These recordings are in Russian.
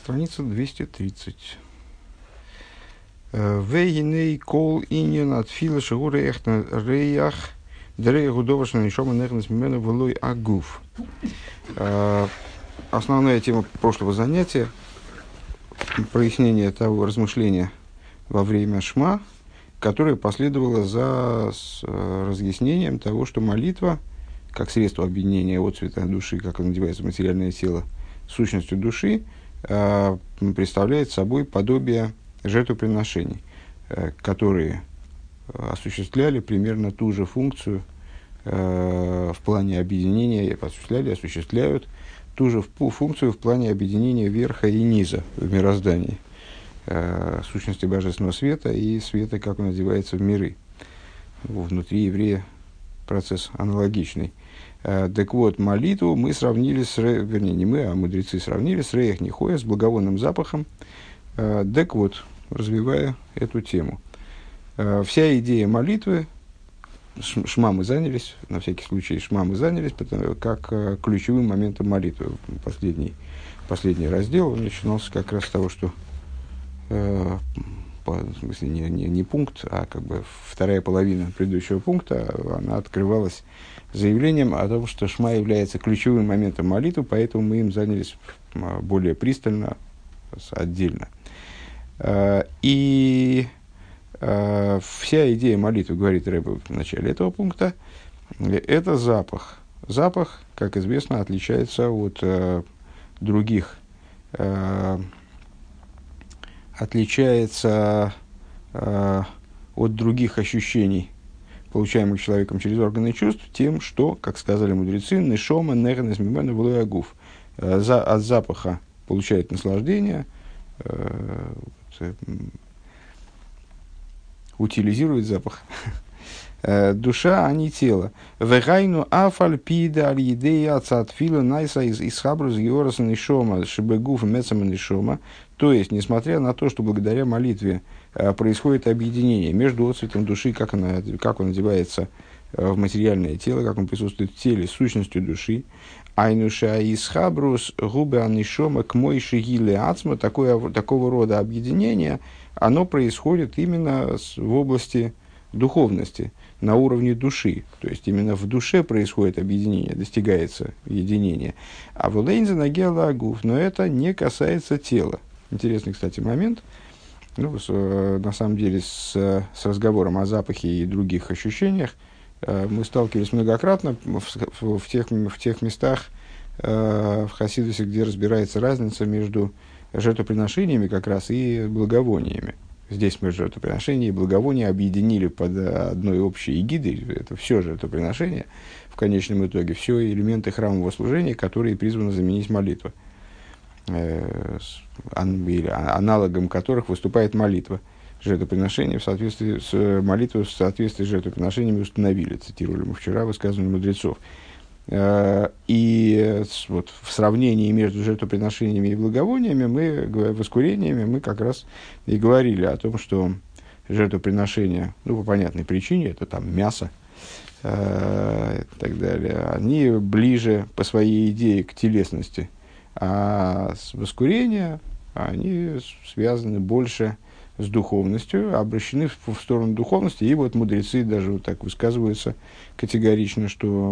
страница 230. Вейгиней кол иньян от фила шигуры эхна реях дрея гудовашна нишома нехнес мимена влой агуф. Основная тема прошлого занятия — прояснение того размышления во время шма, которое последовало за разъяснением того, что молитва, как средство объединения отцвета души, как он надевается в материальное тело, сущностью души, представляет собой подобие жертвоприношений, которые осуществляли примерно ту же функцию в плане объединения, осуществляют ту же функцию в плане объединения верха и низа в мироздании, сущности божественного света и света, как он одевается в миры. Внутри еврея процесс аналогичный. Так вот, молитву мы сравнили не мы, а мудрецы сравнили с реях нихоя, с благовонным запахом. Так вот, развивая эту тему. Вся идея молитвы, шма мы занялись, на всякий случай шма мы занялись, как ключевым моментом молитвы. Последний раздел он начинался как раз с того, что в смысле, не пункт, а как бы вторая половина предыдущего пункта, она открывалась заявлением о том, что шма является ключевым моментом молитвы, поэтому мы им занялись более пристально, отдельно. И вся идея молитвы, говорит Ребе в начале этого пункта, это запах. Запах, как известно, отличается от других ощущений, получаемых человеком через органы чувств, тем, что, как сказали мудрецы, нешома нехнес мимена влой агуф. От запаха получает наслаждение, утилизирует запах. Душа, а не тело. Вегайну афаль пида аль едея цатфила найса из хабрус геораса нишома шебегуф мецама нишома. То есть, несмотря на то, что благодаря молитве происходит объединение между отцветом души, как он одевается в материальное тело, как он присутствует в теле, сущностью души, айнуша из хабрус губе анишома к мойши гиле ацма, такого рода объединение, оно происходит именно в области духовности, на уровне души. То есть, именно в душе происходит объединение, достигается единение. А в лейнзе нагела агуф, но это не касается тела. Интересный, кстати, момент. На самом деле, с разговором о запахе и других ощущениях мы сталкивались многократно в тех местах в Хасидусе, где разбирается разница между жертвоприношениями как раз и благовониями. Здесь мы жертвоприношения и благовония объединили под одной общей эгидой. Это все жертвоприношения, в конечном итоге, все элементы храмового служения, которые призваны заменить молитву, аналогом которых выступает молитва. Жертвоприношения в соответствии с молитвой, в соответствии с жертвоприношениями установили, цитировали мы вчера высказывания мудрецов. И вот в сравнении между жертвоприношениями и благовониями, воскурениями, мы как раз и говорили о том, что жертвоприношения, по понятной причине, это там мясо и так далее, они ближе по своей идее к телесности, а воскурения, они связаны больше с духовностью, обращены в сторону духовности. И вот мудрецы даже вот так высказываются категорично, что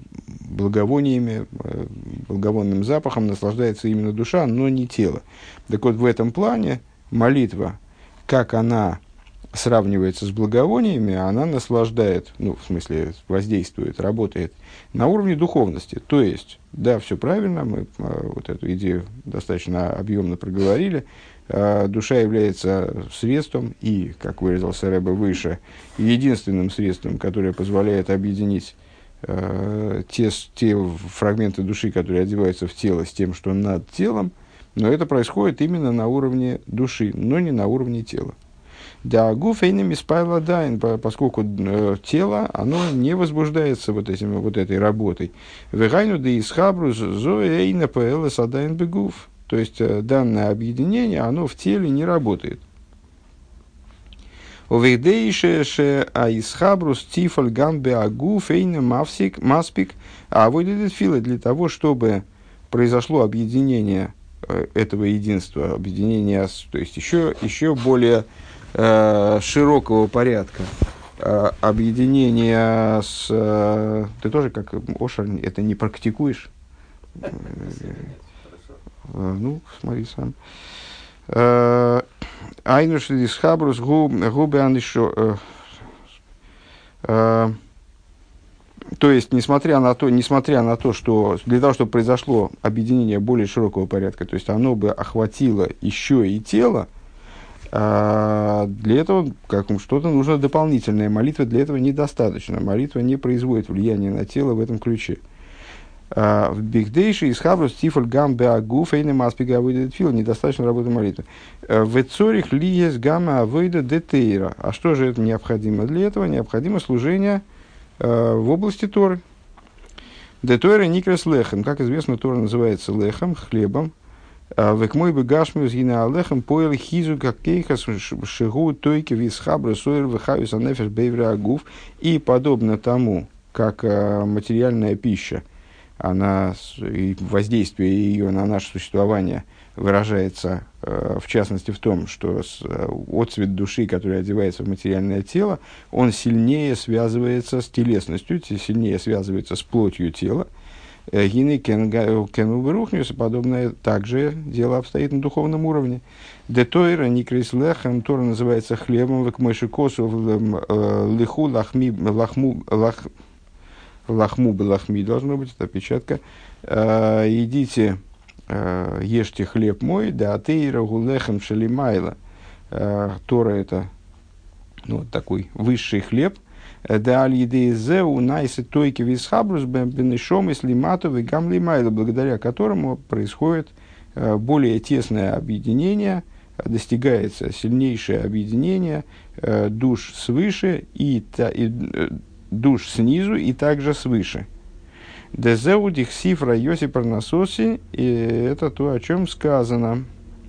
благовонным запахом наслаждается именно душа, но не тело. Так вот, в этом плане молитва, как она сравнивается с благовониями, она наслаждает, в смысле воздействует, работает на уровне духовности. То есть, да, все правильно, мы вот эту идею достаточно объемно проговорили. Душа является средством и, как выразился Ребе выше, единственным средством, которое позволяет объединить те фрагменты души, которые одеваются в тело, с тем, что над телом, но это происходит именно на уровне души, но не на уровне тела. Да, гуфейнами спайла дайн, поскольку тело, оно не возбуждается вот этой работой. Вегайну да исхабрус зоэйна пэлэс адайн бегуф. То есть, данное объединение, оно в теле не работает. Овейдейше аисхабрус тифаль гамбе агу фейна маспик. А выйдет фила для того, чтобы произошло объединение этого единства, объединения, то есть еще более широкого порядка, объединения с... Ты тоже, как Ошер, это не практикуешь? Ну, смотри сам. Айнуш из Хабрус губы анишо. То есть, несмотря на то, что для того, чтобы произошло объединение более широкого порядка, то есть оно бы охватило еще и тело, для этого что-то нужно дополнительное. Молитва для этого недостаточно. Молитва не производит влияния на тело в этом ключе. В Бигдейше из Хабрус Тифоль Гам Беагу Фейнем Аспига выйдет фил. Недостаточно работы молитвы. В Цорих Лиес Гамма выйдет Детейра. А что же это необходимо для этого? Необходимо служение в области Торы. Детойра Никрес Лехем. Как известно, Тора называется Лехем, хлебом. Век мой бегашмиус гина алехем поел хизу как кейхас шигу тойки вис хабры сойр вехавис анефеш бейвре агуф. И подобно тому, как материальная пища, она, воздействие ее на наше существование выражается, в частности, в том, что отцвет души, который одевается в материальное тело, он сильнее связывается с телесностью, сильнее связывается с плотью тела. Гины кену берухнюс, подобное также дело обстоит на духовном уровне. Детойра никрис лехем, Тора называется хлебом, век мойши косу лиху лахму белахми, должно быть, это опечатка. Идите, ешьте хлеб мой, да атеира гулехем шалимайла. Тора это такой высший хлеб. Да аль-едеизеу найсы тойки висхабрус бенешом и слимату и гамлимайла, благодаря которому происходит более тесное объединение, достигается сильнейшее объединение душ свыше и душ снизу и также свыше. Дезеу дихсифра йоси парнасоси, и это то, о чем сказано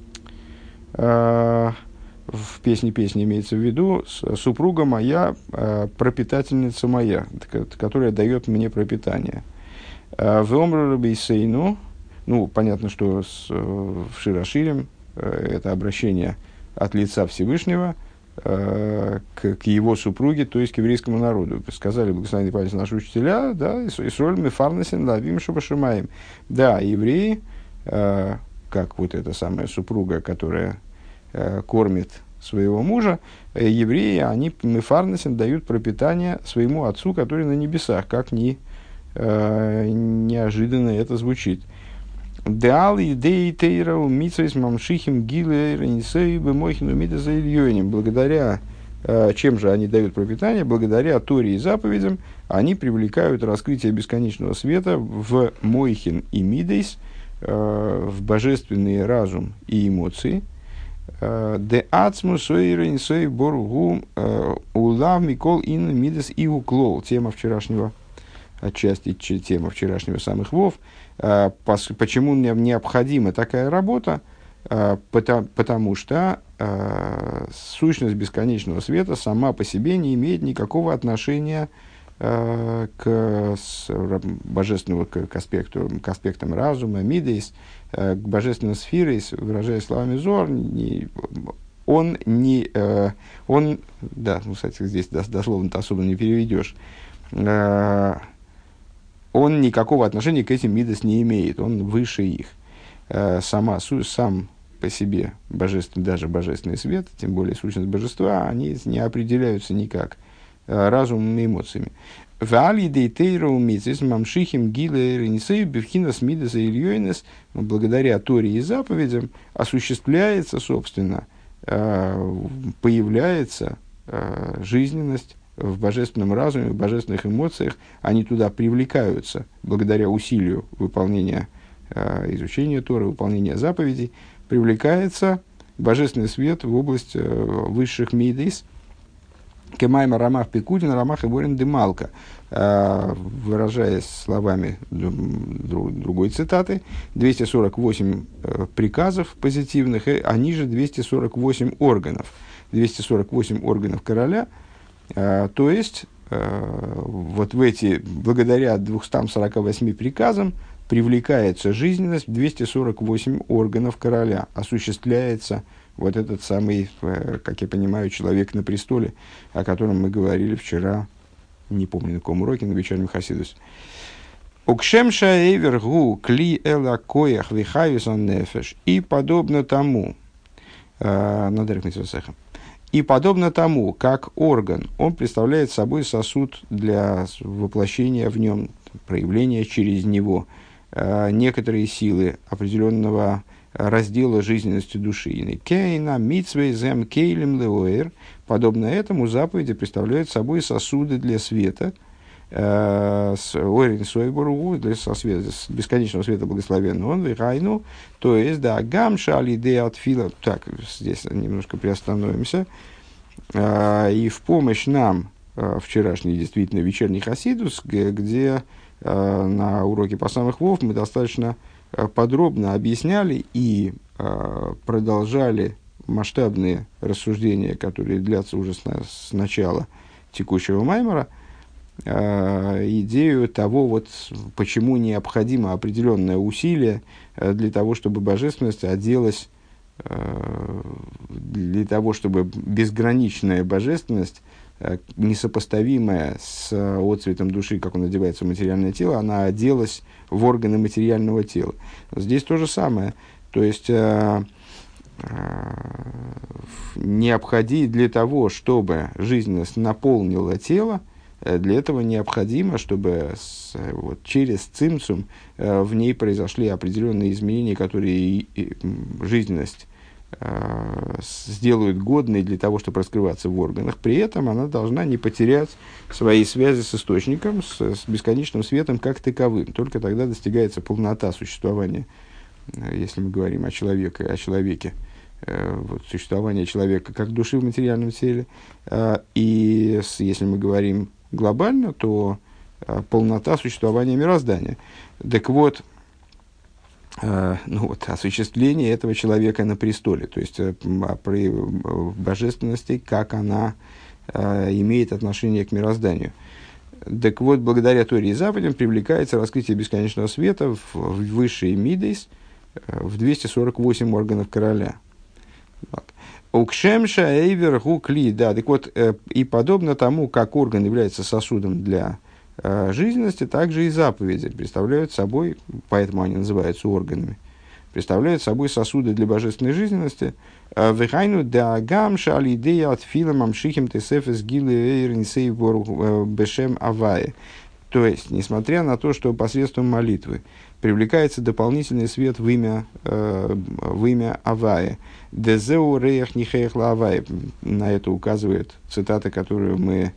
в песне имеется в виду, супруга моя, пропитательница моя, которая дает мне пропитание. В Омру Рабейсейну, понятно, что в Широширим это обращение от лица Всевышнего к его супруге, то есть к еврейскому народу. Сказали благословенные памяти наши учителя, да, Исроль мефарнесен лавим шабашимаем. Да, евреи, как вот эта самая супруга, которая кормит своего мужа, евреи, они мефарнесен дают пропитание своему отцу, который на небесах, как ни неожиданно это звучит. Благодаря чем же они дают пропитание? Благодаря Торе и заповедям они привлекают раскрытие бесконечного света в Мойхин и Мидейс, в божественный разум и эмоции. Де ацму сойрен сой боргу улав микол ин Мидейс и уклол. Тема вчерашнего, отчасти тема вчерашнего самых вов. Почему необходима такая работа? Потому что сущность бесконечного света сама по себе не имеет никакого отношения к божественному к аспектам разума, мидейс, к божественным сфере, выражая словами Зор, кстати, здесь дословно-то особо не переведешь, он никакого отношения к этим мидейс не имеет, он выше их. Сам по себе даже божественный свет, тем более сущность божества, они не определяются никак разумом и эмоциями. Благодаря Торе и заповедям осуществляется, собственно, появляется жизненность в божественном разуме, в божественных эмоциях. Они туда привлекаются благодаря усилию выполнения изучения Торы, выполнения заповедей, привлекается божественный свет в область высших мидейс. Кемайма рамах пекудин, рамах и борин демалка. Выражаясь словами другой цитаты, 248 приказов позитивных, они же 248 органов. 248 органов короля, то есть вот в эти, благодаря 248 приказам, привлекается жизненность в 248 органов короля, осуществляется вот этот самый, как я понимаю, человек на престоле, о котором мы говорили вчера, не помню на каком уроке, на вечернем Хасидус. Укшемша эвергу кли эла коях вихависан нефеш. И подобно тому, и подобно тому, как орган, он представляет собой сосуд для воплощения в нем, проявления через него некоторые силы определенного раздела жизненности души. Кейна, митсвей, зем, кейлем, леоэр. Подобно этому заповеди представляют собой сосуды для света, с бесконечного света благословенного, он вихайну, то есть, да, гамша алиде атфила. Так, здесь немножко приостановимся. И в помощь нам вчерашний действительно вечерний Хасидус, где на уроке по самых Вов мы достаточно подробно объясняли и продолжали масштабные рассуждения, которые длятся уже с начала текущего маймора, идею того, вот, почему необходимо определенное усилие для того, чтобы божественность оделась, для того, чтобы безграничная божественность, несопоставимая с отцветом души, как он одевается в материальное тело, она оделась в органы материального тела. Здесь то же самое. То есть, необходимо для того, чтобы жизненность наполнила тело, для этого необходимо, чтобы вот, через цимцум в ней произошли определенные изменения, которые жизненность сделают годной для того, чтобы раскрываться в органах. При этом она должна не потерять свои связи с источником, с бесконечным светом как таковым. Только тогда достигается полнота существования, если мы говорим о человеке. Вот, существование человека как души в материальном теле. И если мы говорим глобально, то полнота существования мироздания. Так вот, осуществление этого человека на престоле, то есть божественности, как она имеет отношение к мирозданию. Так вот, благодаря Торе и заповедям привлекается раскрытие бесконечного света в высшие мидейс, в 248 органов короля. Укшемша эйвер гукли, да, так вот, и подобно тому, как орган является сосудом для жизненности, также и заповеди представляют собой, поэтому они называются органами, представляют собой сосуды для божественной жизненности. Вехайну да гамша алидея от филам амшихим тесефес гилы эйрнсей бешем авае. То есть, несмотря на то, что посредством молитвы привлекается дополнительный свет в имя Авае. Дезеу реях нихеях ла Авае. На это указывает цитата, которую мы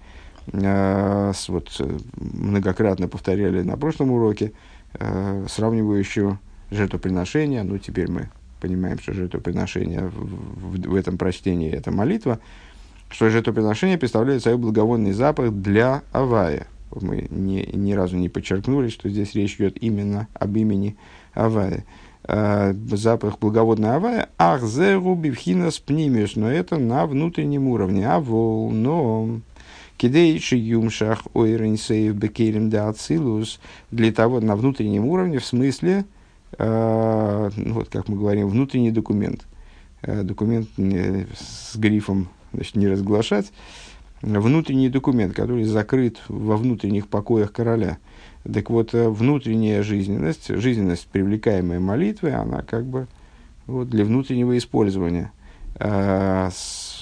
многократно повторяли на прошлом уроке, сравнивающую жертвоприношение. Ну, теперь мы понимаем, что жертвоприношение в этом прочтении – это молитва, что жертвоприношение представляет собой благовонный запах для Авая. Мы ни разу не подчеркнули, что здесь речь идет именно об имени Авая. Запах благоводной Авая, ахзеру бивхинас пнимиус, но это на внутреннем уровне. Авол, но кидейши юмшах ойренсеев бекелем да ацилус, для того, на внутреннем уровне, в смысле, вот как мы говорим, внутренний документ. Документ с грифом, значит, не разглашать. Внутренний документ, который закрыт во внутренних покоях короля. Так вот, внутренняя жизненность, привлекаемая молитвой, она как бы вот, для внутреннего использования. Она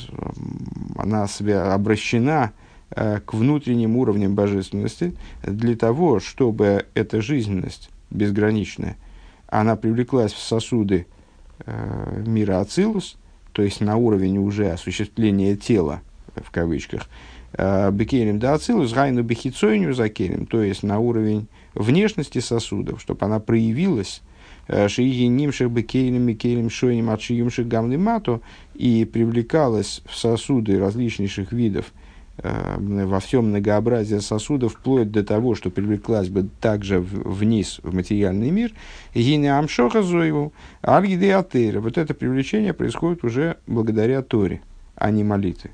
обращена к внутренним уровням божественности для того, чтобы эта жизненность безграничная, она привлеклась в сосуды мира Ацилус, то есть на уровень уже осуществления тела, в кавычках, бекелем да ацилус, гайну бехицойню закелем, то есть на уровень внешности сосудов, чтобы она проявилась, шиги нимших бекелем, микелем, шойним, отшиюмших гамлимату, и привлекалась в сосуды различнейших видов, во всем многообразии сосудов, вплоть до того, что привлеклась бы также вниз в материальный мир, гине амшоха зоеву, альгиде атейра. Вот это привлечение происходит уже благодаря Торе, а не молитве.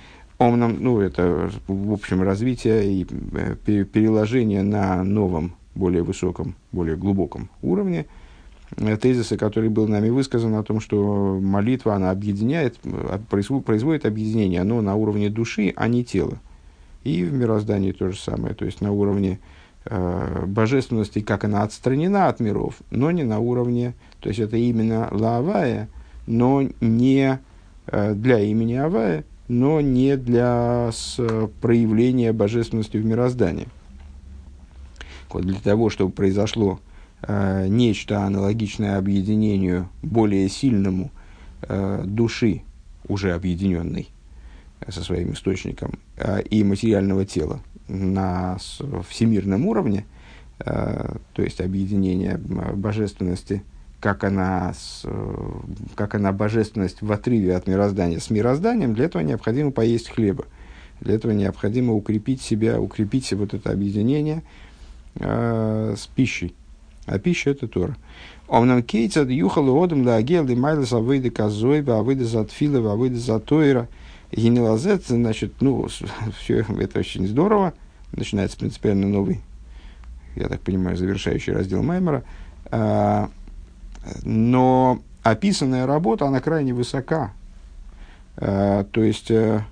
Это, в общем, развитие и переложение на новом более высоком, более глубоком уровне, тезиса, который был нами высказан о том, что молитва, она объединяет, производит объединение, оно на уровне души, а не тела. И в мироздании то же самое, то есть на уровне божественности, как она отстранена от миров, но не на уровне, то есть это именно лаавая, но не для имени Авая, но не для проявления божественности в мироздании. Вот для того, чтобы произошло нечто аналогичное объединению более сильному души, уже объединенной со своим источником, и материального тела на всемирном уровне, то есть объединение божественности, как она божественность в отрыве от мироздания с мирозданием, для этого необходимо поесть хлеба. Для этого необходимо укрепить себя, укрепить вот это объединение с пищей. А пища – это Тора. Омнам кейцад юхалу одам лагел и майлас авыды казойба, авыды за тфила, авыды за тойра. Генелазет, значит, все это очень здорово. Начинается принципиально новый, я так понимаю, завершающий раздел Маймера. Но описанная работа, она крайне высока. То есть,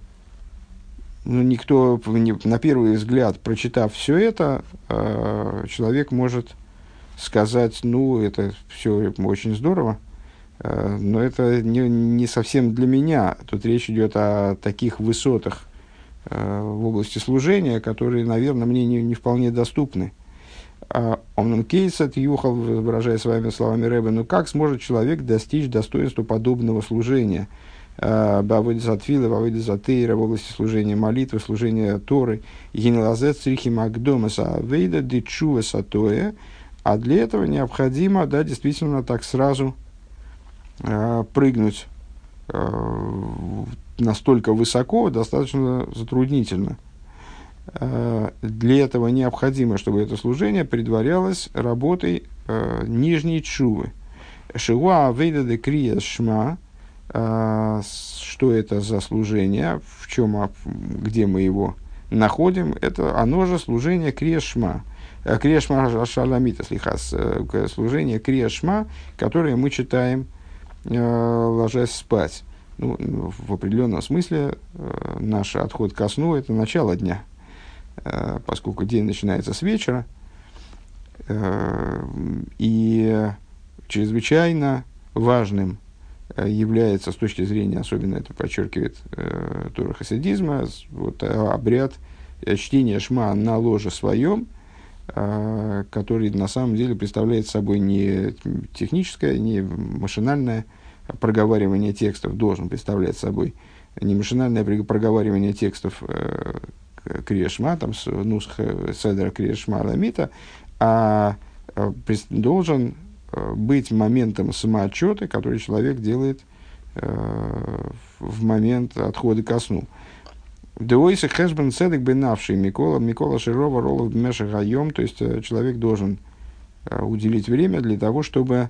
никто, на первый взгляд, прочитав все это, человек может сказать, это все очень здорово, но это не совсем для меня. Тут речь идет о таких высотах в области служения, которые, наверное, мне не вполне доступны. Омнам кейсат юхал, выражая своими словами Рэбе, как сможет человек достичь достоинства подобного служения? Бавыды затвила, бавыды затейра, в области служения молитвы, служения Торы, генелазет црихи магдомаса авейда дичува сатоя. А для этого необходимо, действительно, так сразу прыгнуть настолько высоко, достаточно затруднительно. Для этого необходимо, чтобы это служение предварялось работой нижней тшувы. Шиуа авейда де крия шма. Что это за служение, где мы его находим? Это оно же служение крия шма. Крия шма шаламита слихас. Служение крия шма, которое мы читаем, ложась спать. В определенном смысле наш отход ко сну – это начало дня, поскольку день начинается с вечера, и чрезвычайно важным является, с точки зрения, особенно это подчеркивает Тора хасидизма, обряд чтения шма на ложе своем, который на самом деле представляет собой не техническое, не машинальное проговаривание текстов, должен представлять собой не машинальное проговаривание текстов крия шма, там, седера крия шма ламита, а должен быть моментом самоотчета, который человек делает в момент отхода ко сну. Деойсы хэшбен цедек бенавший Микола Широва Ролов Меша Гайом, то есть человек должен уделить время для того, чтобы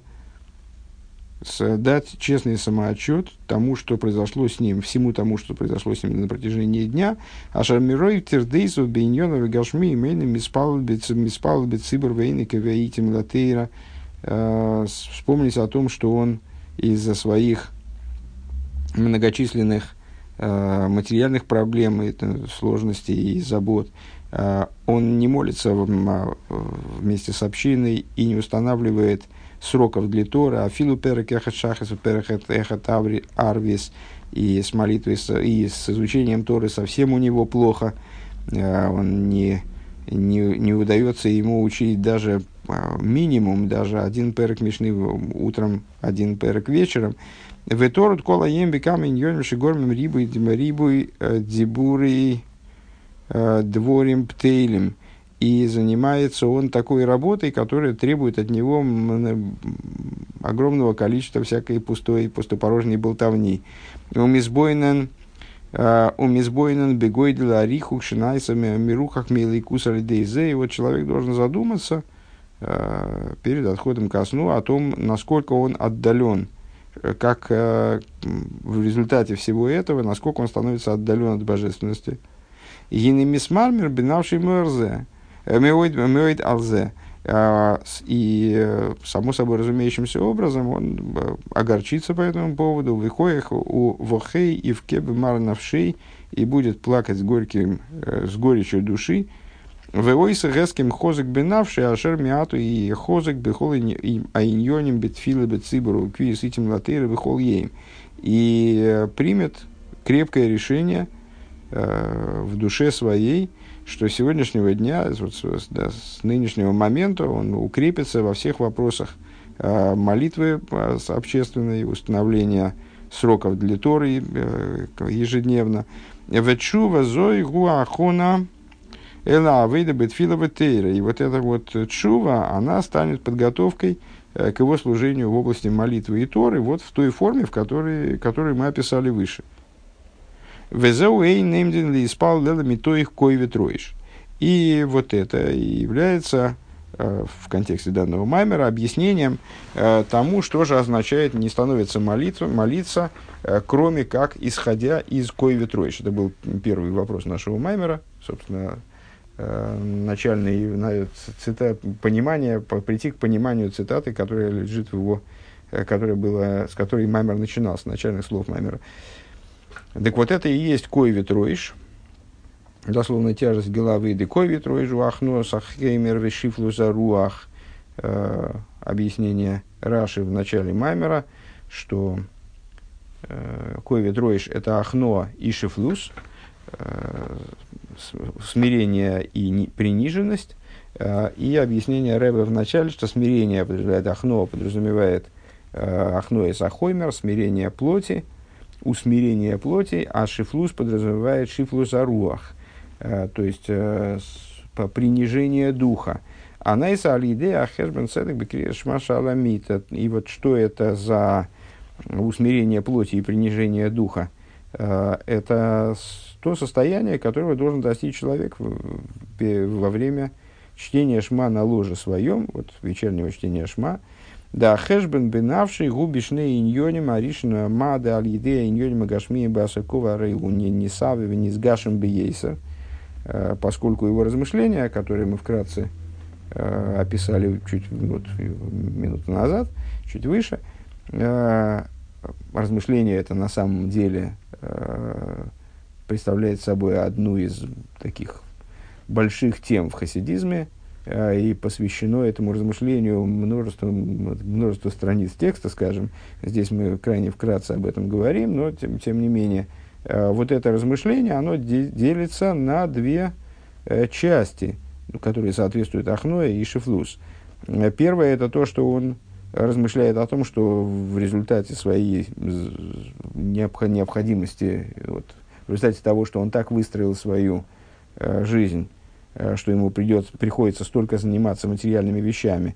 дать честный самоотчет тому, что произошло с ним, всему тому, что произошло с ним на протяжении дня. А шармирой тердейсов бейньонов и гашми имейным миспал бецибр вейника веитим латейра. Вспомнить о том, что он из-за своих многочисленных материальных проблем, сложностей и забот, он не молится вместе с общиной и не устанавливает сроков для Торы, а филу перек эхат шахас, перек эхат арвис, и с молитвой, и с изучением Торы совсем у него плохо, он не удается ему учить даже минимум, даже один перек мишны утром, один перек вечером. В Торут кола емби камень йомиши гормим рибуй дибурей дворим птейлем. И занимается он такой работой, которая требует от него огромного количества всякой пустопорожней болтовни. Умизбойнен бегойдела арихук шинайсами мирухах милый кусар дейзе. И вот человек должен задуматься перед отходом ко сну о том, насколько он отдален, как в результате всего этого, насколько он становится отдален от божественности. Гинемисмармер бинавший мэрзе. Меоид алзе. Само собой разумеющимся образом, он огорчится по этому поводу, выходит у вохей и в кебе марнавшей, и будет плакать с горечью души, войса гэским хозык бенавший, ашер миату и хозык бехол аиньоним бетфилы бецибору квиес этим латыры выхол ейм. И примет крепкое решение в душе своей, что с сегодняшнего дня, с нынешнего момента он укрепится во всех вопросах молитвы общественной, установления сроков для Торы ежедневно. Вечува зой гуахона эла авейда бетфилова тейра. И вот эта вот чува, она станет подготовкой к его служению в области молитвы и Торы, вот в той форме, в которой мы описали выше. И вот это является в контексте данного маймера объяснением тому, что же означает не становится молиться, кроме как исходя из койветроиш. Это был первый вопрос нашего маймера, собственно, начальное понимание, прийти к пониманию цитаты, которая лежит в его, с которой маймер начинался, начальных слов маймера. Так вот, это и есть койветроиш, дословно тяжесть головы, де койветроиш, уахно, сахеймер, вешифлу за руах. Объяснение Раши в начале маймера, что койветроиш – это ахно и шифлус, смирение и приниженность, и объяснение Ребе в начале, что смирение подразумевает ахно и сахоймер, смирение плоти, усмирение плоти, а шифлус подразумевает шифлус аруах, то есть принижение духа. Анайса алиде ахешбен седек бекрешмаша аламита. И вот что это за усмирение плоти и принижение духа? Это то состояние, которого должен достичь человек во время чтения шма на ложе своем, вот вечернего чтения шма. Да, хэшбен бенавший губишне иньоним аришна мада алидея иньоним агашми басакова рейгу не сави не сгашем бейсер, поскольку его размышления, которые мы вкратце описали чуть минуту назад, чуть выше, размышление это на самом деле представляет собой одну из таких больших тем в хасидизме, и посвящено этому размышлению множество страниц текста, скажем. Здесь мы крайне вкратце об этом говорим, но тем не менее, вот это размышление, оно делится на две части, которые соответствуют ахное и шифлус. Первое – это то, что он размышляет о том, что в результате своей необходимости, в результате того, что он так выстроил свою жизнь, что ему приходится столько заниматься материальными вещами,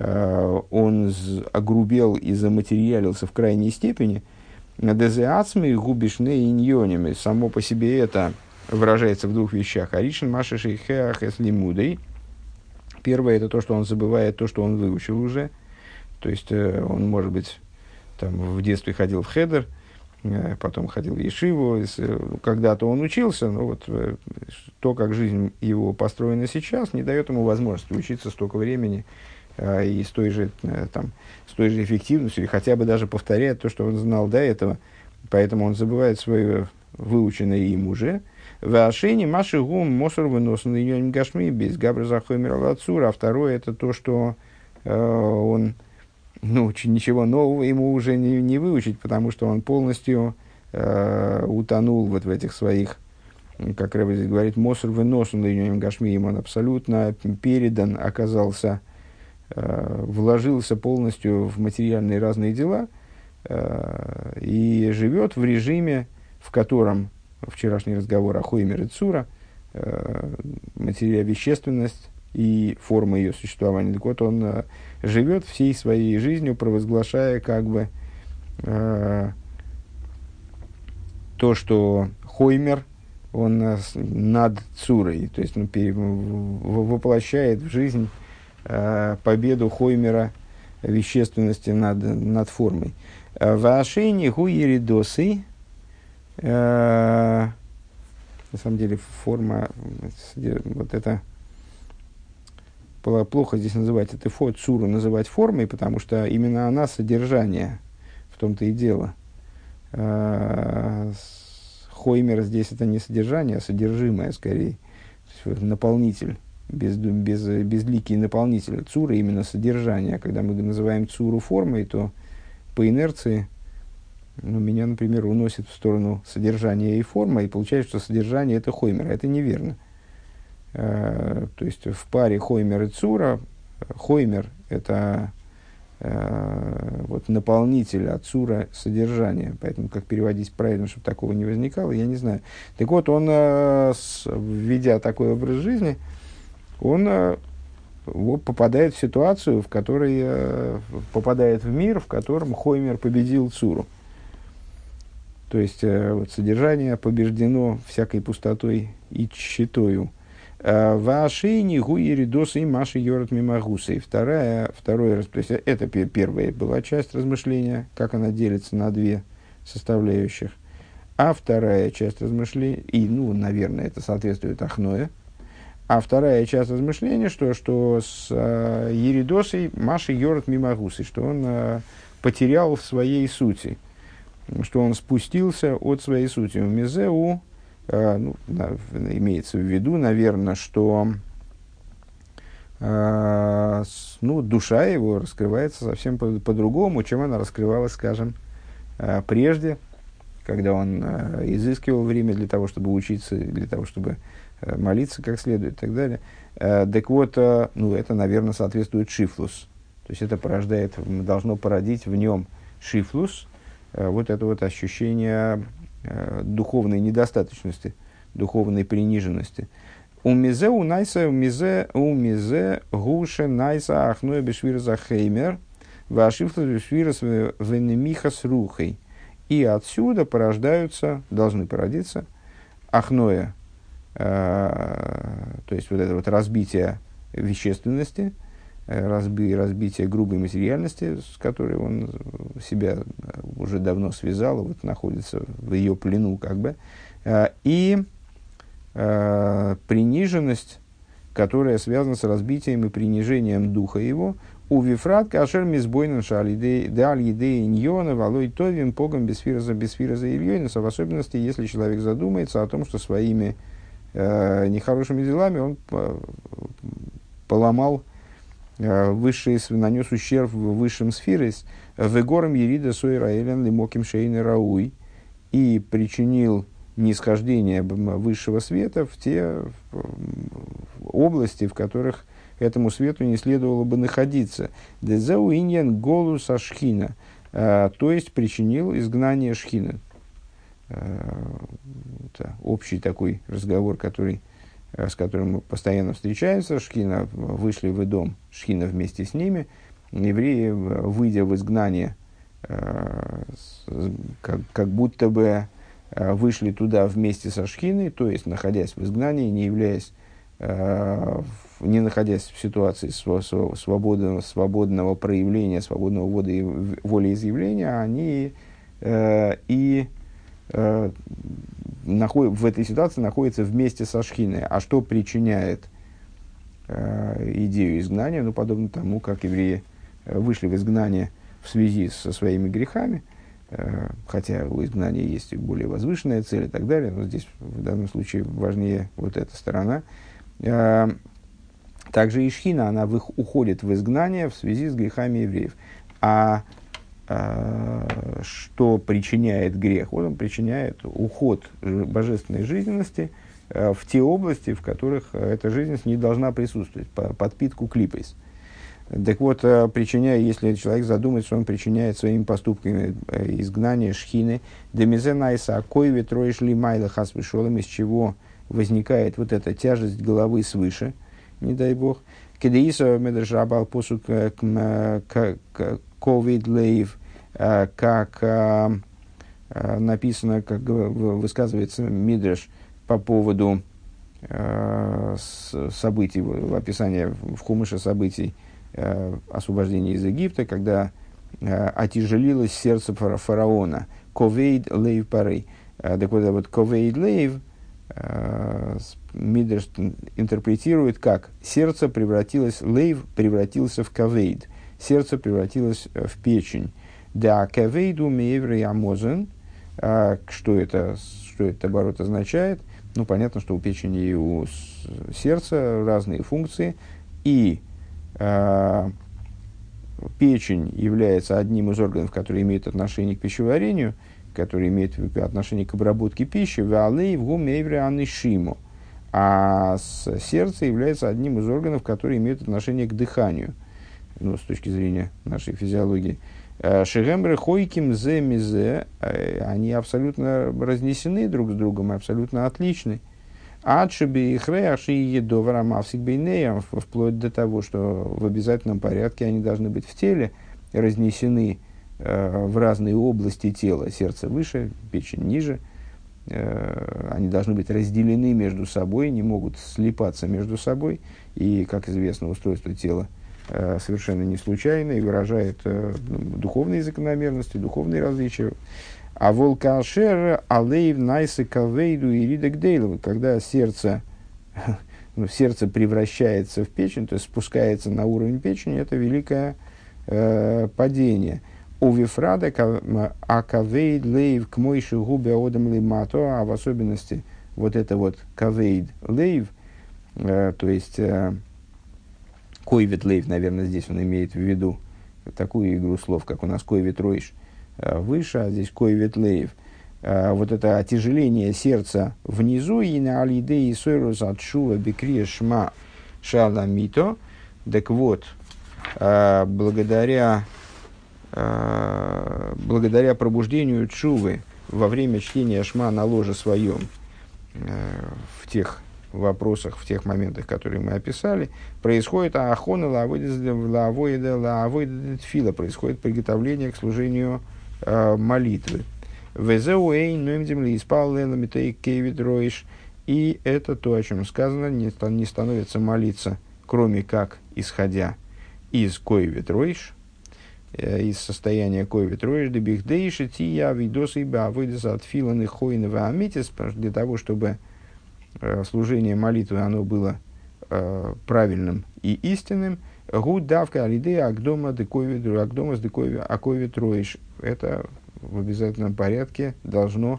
он огрубел и заматериалился в крайней степени. Дезеацми губишне иньонями. Само по себе это выражается в двух вещах. Аришин машиши хеах эс лимудей. Первое – это то, что он забывает то, что он выучил уже. То есть он, может быть, там, в детстве ходил в хедер, потом ходил в ешиву, когда-то он учился, но вот то, как жизнь его построена сейчас, не дает ему возможности учиться столько времени и с той же эффективностью, или хотя бы даже повторять то, что он знал до этого. Поэтому он забывает свое выученное им уже. В Ашене Маши Гум Мосор выносен ее гашми без габра захоймер лацура. А второе это то, что он ничего нового ему уже не выучить, потому что он полностью утонул вот в этих своих, как Ребе здесь говорит, Мосор выносен ее гашми. Он абсолютно передан оказался, вложился полностью в материальные разные дела и живет в режиме, в котором вчерашний разговор о Хоймер и Цура, вещественность и форма ее существования. Так вот, он живет всей своей жизнью, провозглашая как бы то, что Хоймер, он над Цурой, то есть воплощает в жизнь победу Хоймера вещественности над формой. В Ашейне гуеридосы, на самом деле форма, вот это плохо здесь называть это цуру, называть формой, потому что именно она содержание, в том-то и дело. Хоймер здесь это не содержание, а содержимое скорее. То есть, наполнитель, безликий наполнитель. Цура именно содержание. Когда мы называем цуру формой, то по инерции меня, например, уносит в сторону содержания и формы, и получается, что содержание это хоймер. Это неверно. То есть в паре хоймер и цура хоймер это вот наполнитель, а цура содержание. Поэтому как переводить правильно, чтобы такого не возникало, я не знаю. Так вот, он, ведя такой образ жизни, он попадает в ситуацию, в которой попадает в мир, в котором хоймер победил цуру. То есть вот, содержание побеждено всякой пустотой и тщетою. Вашейни гуеридосы и маши йорат мимагусы. Второе, то есть это первая была часть размышления, как она делится на две составляющих. А вторая часть размышления, и, наверное, это соответствует Ахное. А вторая часть размышления, что с еридосой маши йорат мимагусы, что он потерял в своей сути, что он спустился от своей сути. У мизеу, имеется в виду, наверное, что душа его раскрывается совсем по-другому, чем она раскрывалась, скажем, прежде, когда он изыскивал время для того, чтобы учиться, для того, чтобы молиться как следует и так далее. Так вот, это, наверное, соответствует шифлус. То есть это должно породить в нем шифлус, вот это вот ощущение духовной недостаточности, духовной приниженности. У мизе гуше найса ахное бешвирза хеймер, вашифлус бешвирз венемихас рухой. И отсюда должны породиться ахное, то есть вот это вот разбитие вещественности, разбитие грубой материальности, с которой он себя уже давно связал, вот находится в ее плену, как бы, и приниженность, которая связана с разбитием и принижением духа его, у вифрат кашер мизбойнен шалидей едей иньона валой товим погом бесфираза ильёйнеса, в особенности, если человек задумается о том, что своими нехорошими делами он поломал нанес ущерб высшим сферам, вегором ерида сойраэлен лимоким шейны рауй, и причинил нисхождение высшего света в те области, в которых этому свету не следовало бы находиться. Дезеу иньян голус ашхина, то есть причинил изгнание шхины. Это общий такой разговор, с которым мы постоянно встречаемся. Шхина вышли в Эдом, Шхина вместе с ними. Евреи, выйдя в изгнание, как будто бы вышли туда вместе со Шхиной, то есть находясь в изгнании, не находясь в ситуации свободного проявления, свободного волеизъявления, они в этой ситуации находятся вместе со Шхиной. А что причиняет идею изгнания? Подобно тому, как евреи вышли в изгнание в связи со своими грехами, хотя у изгнания есть и более возвышенная цель и так далее, но здесь в данном случае важнее вот эта сторона. Также и Шхина, она уходит в изгнание в связи с грехами евреев. Что причиняет грех? Вот он причиняет уход божественной жизненности в те области, в которых эта жизненность не должна присутствовать, подпитку клипейс. Так вот, если человек задумается, он причиняет своими поступками изгнание шхины, демизе найса акойве троишли майла хас вишолом, из чего возникает вот эта тяжесть головы свыше, не дай бог. Кедеиса медршабал посук ковид лейв, как написано, как высказывается Мидраш по поводу событий, описания в Хумыше событий освобождения из Египта, когда отяжелилось сердце фараона. Ковейд лейв парей. Так вот, ковейд лейв, Мидраш интерпретирует как сердце превратилось, лейв превратился в кавейд, сердце превратилось в печень. Да, кавейду мееврей амозен. Что это оборот означает? Ну, понятно, что у печени и у сердца разные функции, и печень является одним из органов, который имеет отношение к пищеварению, который имеет отношение к обработке пищи, а сердце является одним из органов, которые имеют отношение к дыханию, ну, с точки зрения нашей физиологии. Шегемры хойким зе мизе, они абсолютно разнесены друг с другом, абсолютно отличны. Адшиби их реаши едовара мавсик бейнеям, вплоть до того, что в обязательном порядке они должны быть в теле разнесены в разные области тела. Сердце выше, печень ниже. Они должны быть разделены между собой, не могут слипаться между собой. И, как известно, устройство тела совершенно не случайно и выражает духовные закономерности, духовные различия. А волкашер алейв найсы кавейду и ридагдейлов, когда сердце превращается в печень, то есть спускается на уровень печени, это великое падение. У вифрада акавейд лейв к мойши губе одам лимато, а в особенности вот это вот кавейд лейв, то есть койвит лейв, наверное, здесь он имеет в виду такую игру слов, как у нас койвит ройш выше, а здесь койвит лейв. Вот это отяжеление сердца внизу, и на алидеи сойрус отшува бекрия шма шаламито. Так вот, благодаря пробуждению тшувы во время чтения шма на ложе своем, в тех вопросах, в тех моментах, которые мы описали, происходит ахона лаавойда тфила, происходит приготовление к служению молитвы. И это то, о чем сказано, не становится молиться, кроме как исходя из койвит ройш, из состояния койвит ройш, для того, чтобы служение молитвы оно было правильным и истинным. Гудавка алидея агдома дековид агдомас дековид ройш. Это в обязательном порядке должна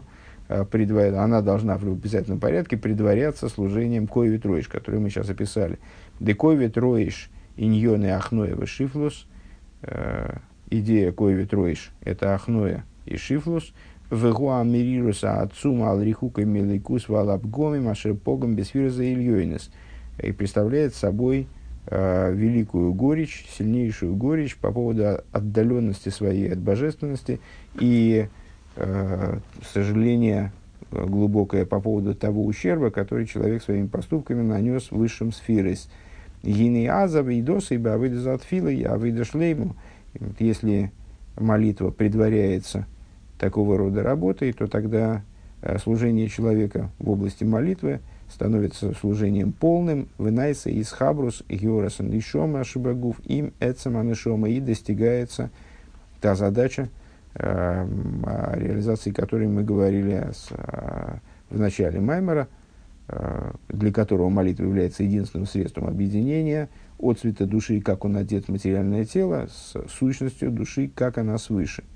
в обязательном порядке предваряться служением койвит ройш, которое мы сейчас описали. Дековид ройш иньоны ахноева шифлус. Идея койвит ройш – это ахноя и шифлус. Вегуа мирируса отцума алрихука миликус валабгоми машерпогом бесфирза ильёйнес. И представляет собой великую горечь, сильнейшую горечь по поводу отдаленности своей от божественности и сожаление глубокое по поводу того ущерба, который человек своими поступками нанес высшим сферис. Гини азав и досы бы авидазатфила и авидашлейму. Если молитва предваряется такого рода работой, то тогда служение человека в области молитвы становится служением полным, вынайса из хабрус, георасан ишома шибагув, им эцема нишома, и достигается та задача, о реализации которой мы говорили в начале Маймера, для которого молитва является единственным средством объединения отцвета души, как он одет в материальное тело, с сущностью души, как она свыше.